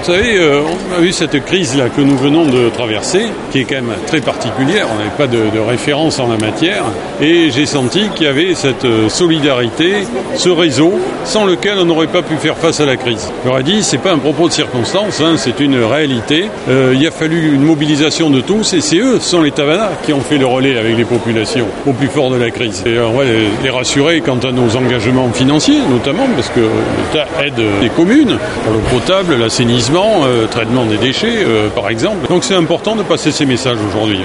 Vous savez, on a eu cette crise-là que nous venons de traverser, qui est quand même très particulière, on n'avait pas de référence en la matière, et j'ai senti qu'il y avait cette solidarité, ce réseau, sans lequel on n'aurait pas pu faire face à la crise. Je leur ai dit, c'est pas un propos de circonstance, c'est une réalité. Il a fallu une mobilisation de tous, et c'est eux, ce sont les Tavannas, qui ont fait le relais avec les populations au plus fort de la crise. Et on va les rassurer quant à nos engagements financiers, notamment, parce que l'État aide les communes pour l'eau potable, l'assainissement, traitement des déchets, par exemple. Donc c'est important de passer ces messages aujourd'hui.